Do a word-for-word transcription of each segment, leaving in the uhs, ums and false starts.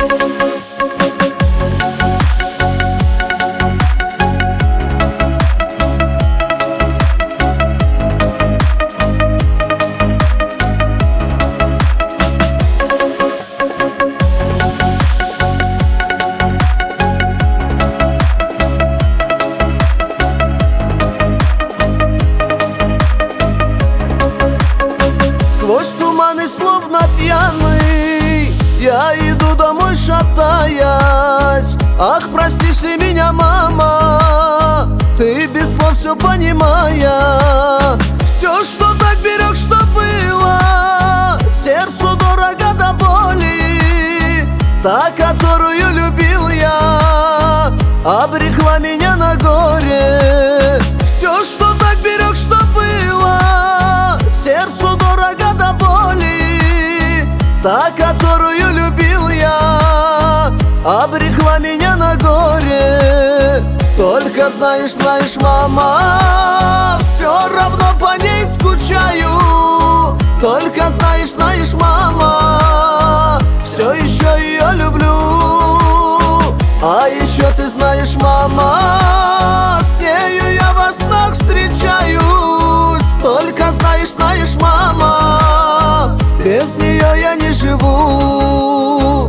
Сквозь туманы, словно пьяный, я иду домой, шатаясь. Ах, простишь ли меня, мама, ты без слов все понимая. Все, что так берег, что было, сердцу дорого до боли. Та, которую любил я, обрекла меня на горе. Все, что так берег, что было, сердцу дорого до боли. Та, которую любил я, обрекла меня на горе. Только знаешь, знаешь, мама, все равно по ней скучаю. Только знаешь, знаешь, мама, все еще ее люблю. А еще ты знаешь, мама, с нею я во снах встречаюсь. Только знаешь, знаешь, мама, без нее я не живу.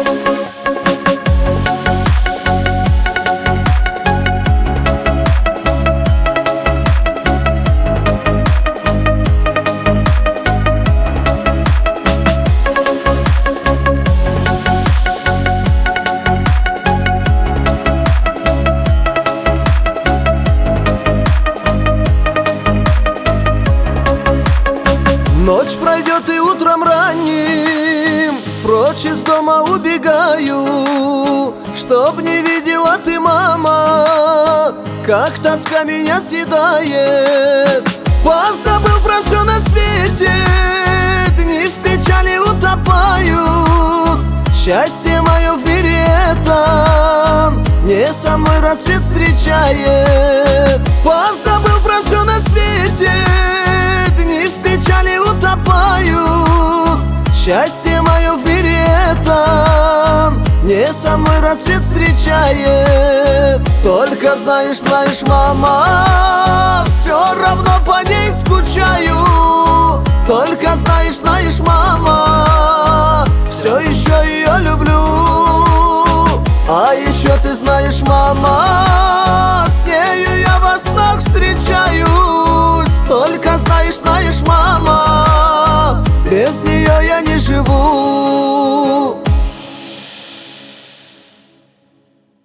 Ночь пройдет и утром ранним прочь из дома убегаю, чтоб не видела ты, мама, как тоска меня съедает. Позабыл про все на свете, дни в печали утопают. Счастье мое в мире этом не со мной рассвет встречает. Позабыл про все на свете, дни в печали утопают. Счастье мое в мире этом не со мной рассвет встречает. Только знаешь, знаешь, мама, все равно по ней скучаю. Только знаешь, знаешь, мама, все еще ее люблю. А еще ты знаешь, мама,